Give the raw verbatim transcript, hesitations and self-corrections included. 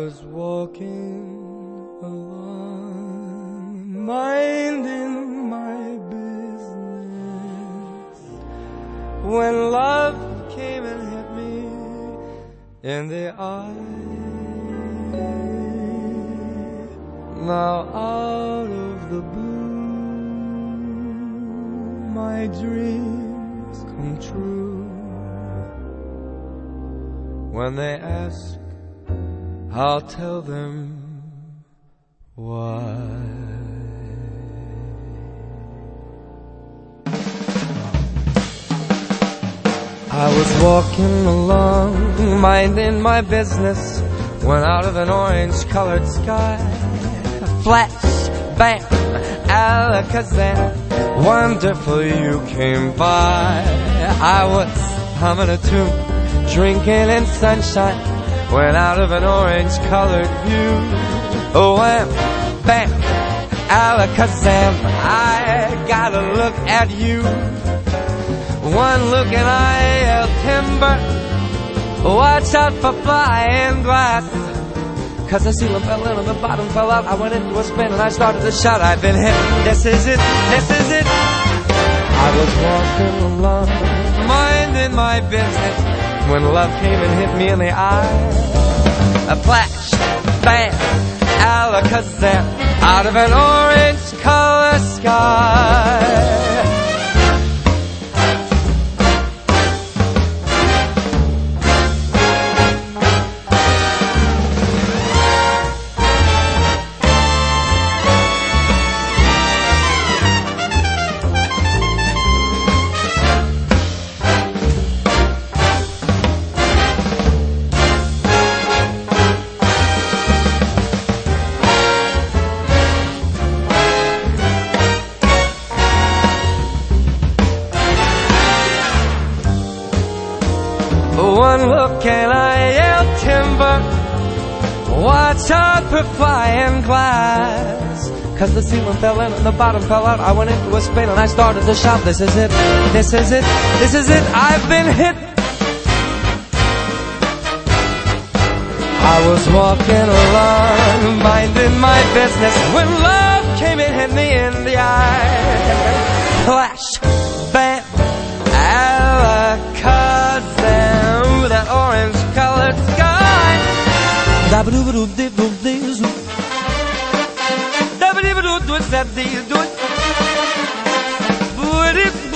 was walking along, minding my business, when love came and hit me in the eye. Now out of the blue, my dreams come true. When they ask, I'll tell them why. I was walking along, minding my business, when out of an orange-colored sky, flash, bam, alakazam, wonderful you came by. I was humming a tune, drinking in sunshine, when out of an orange-colored view, oh, wham, bam, alakazam, I gotta look at you. One look and I yelled timber, watch out for flying glass, 'cause the ceiling fell in and the bottom fell out. I went into a spin and I started to shout, I've been hit, this is it, this is it. I was walking along, minding my business, when love came and hit me in the eye. A flash, bam, alakazam, out of an orange-colored sky. One look and I yelled timber, watch out for flying glass, 'cause the ceiling fell in and the bottom fell out. I went into a spin and I started to shout, this is it, this is it, this is it, I've been hit. I was walking along, minding my business, when love came and hit me in the eye. Flash, bam, alakazam, that orange-colored sky. Da-ba-doo-ba-doo-dee-doo-dee-zoo. Da-ba-dee-ba-doo-doo-dee-doo-dee.